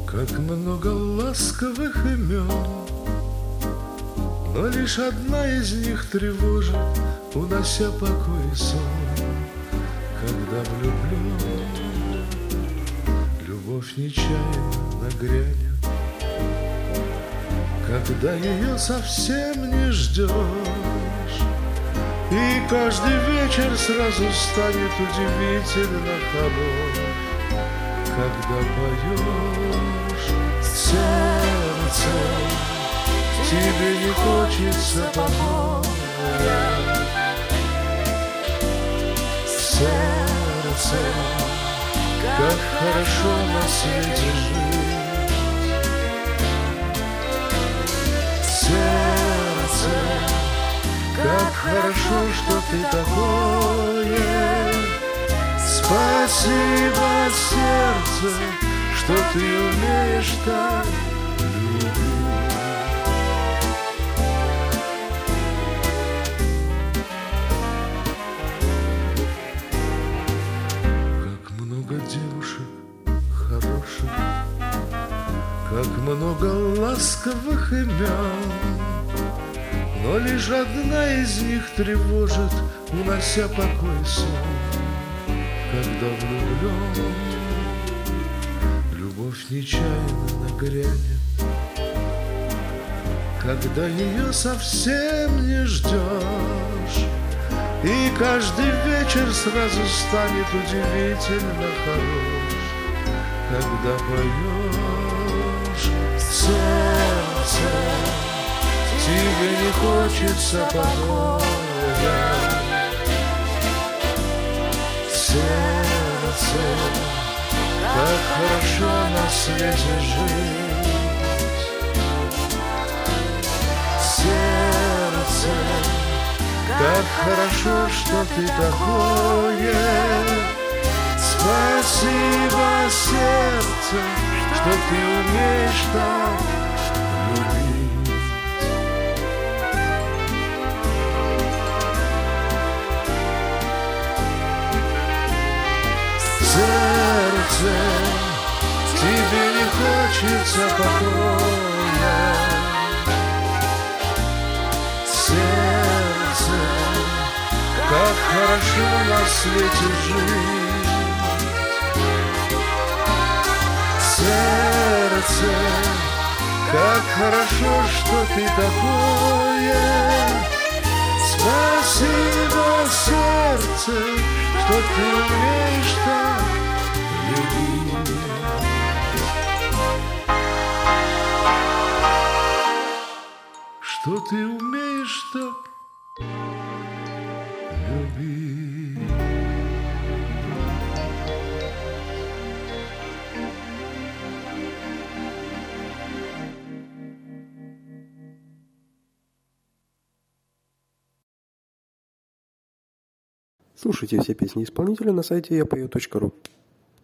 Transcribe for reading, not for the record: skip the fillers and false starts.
Как много ласковых имен, но лишь одна из них тревожит, унося покой и сон. Когда влюблен, любовь нечаянно нагрянет, когда ее совсем не ждешь, и каждый вечер сразу станет удивительно хорош. Когда поешь сердце, тебе не хочется покоя. Сердце, как хорошо на свете жить. Сердце, как хорошо, что ты такое. Спасибо, сердце, что ты умеешь так любить. Как много девушек хороших, как много ласковых имен, но лишь одна из них тревожит, унося покой и сон. Когда влюблен, любовь нечаянно нагрянет, когда ее совсем не ждешь, и каждый вечер сразу станет удивительно хорош. Когда поешь сердце, тебе не хочется покоя. Сердце, как хорошо на свете жить. Сердце, как хорошо, что ты такое. Спасибо, сердце, что ты умеешь так любить. Сердце, тебе не хочется покоя. Сердце, как хорошо на свете жить. Сердце, как хорошо, что ты такое. Спасибо, сердце, что ты умеешь так любить. Что ты умеешь так любить. Слушайте все песни исполнителя на сайте yapою.ru.